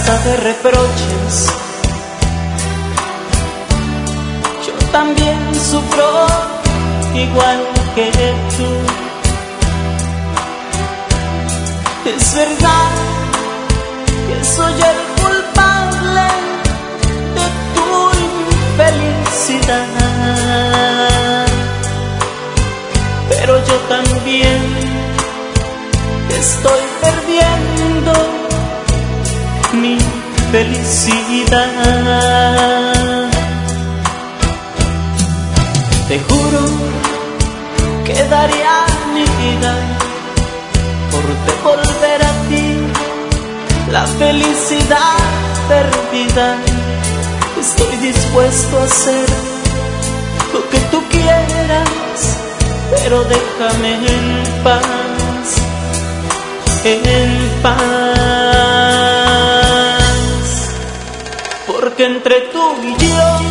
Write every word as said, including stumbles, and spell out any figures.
basta de reproches. Yo también sufro igual que tú. Es verdad que soy el culpable de tu infelicidad, pero yo también estoy perdiendo mi felicidad. Te juro que daría mi vida por devolver a ti la felicidad perdida. Estoy dispuesto a hacer lo que tú quieras, pero déjame en paz, en paz. Porque entre tú y yo